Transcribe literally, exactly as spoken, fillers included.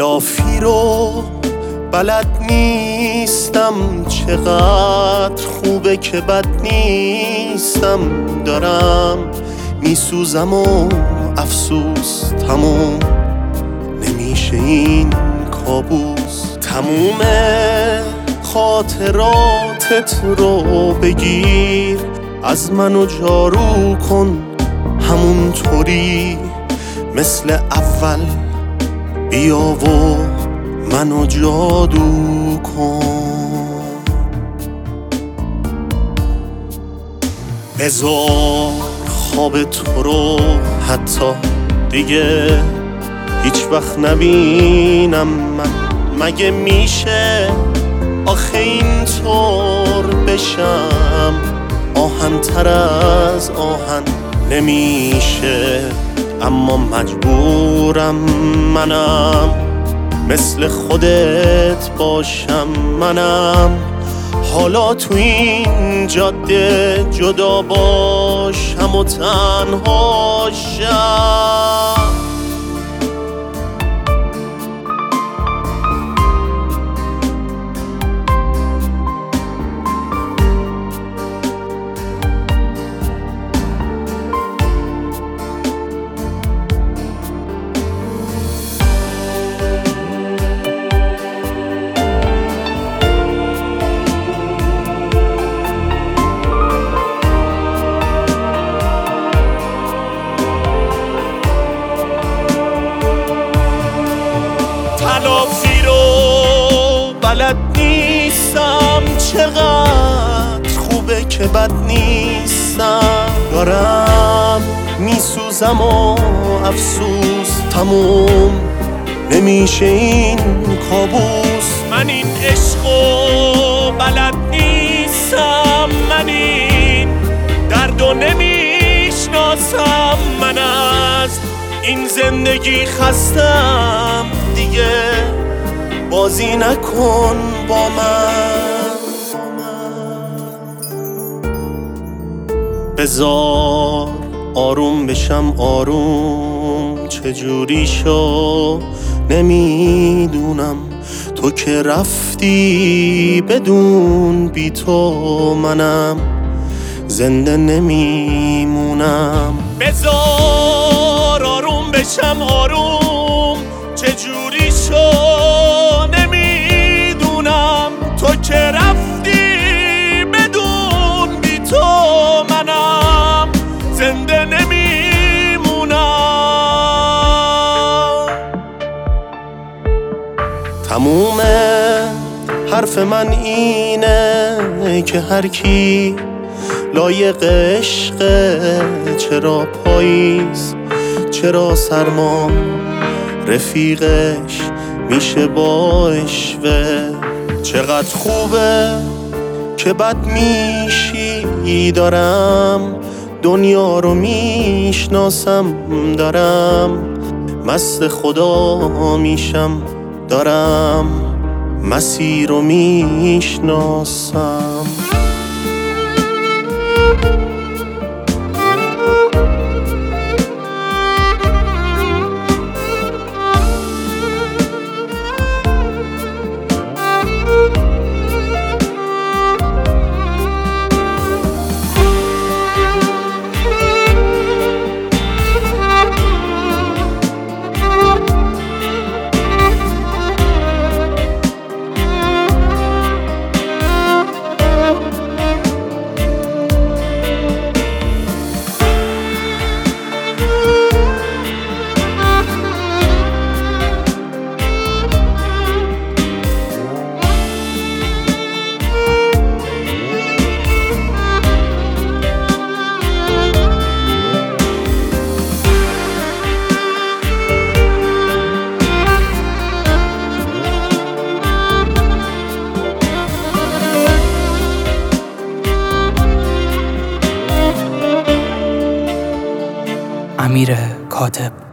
تلافی رو بلد نیستم، چقدر خوبه که بد نیستم. دارم میسوزم و افسوس تموم نمیشه این کابوس. تمومه خاطراتت رو بگیر، از منو جارو کن همونطوری مثل اول. بیا و منو جادو کن. بذار خواب تو رو حتی دیگه هیچ وقت نبینم من. مگه میشه آخه اینطور بشم؟ آهن تر از آهن نمیشه، اما مجبورم منم مثل خودت باشم. منم حالا تو این جاده جدا باشم و تنها شم. تلافی رو بلد نیستم، چقدر خوبه که بد نیستم. دارم میسوزم و افسوس تموم نمیشه این کابوس. من این عشقو بلد نیستم، من این دردو نمیشناسم. من از این زندگی خستم دیگه، بازی نکن با من. بذار آروم بشم آروم، چجوری شو نمیدونم. تو که رفتی بدون بی تو منم زنده نمیمونم. بذار آروم بشم آروم، چجوری شو نمیدونم. تو که رفتی بدون بی تو منم زنده نمیمونم. تمومه حرف من اینه که هر کی لایق عشقه. چرا پاییز چرا سرما رفیقش میشه با اشوه. چقدر خوبه که بد میشی، دارم دنیا رو میشناسم. دارم مست خدا میشم، دارم مسیر رو میشناسم. امیر کاتب.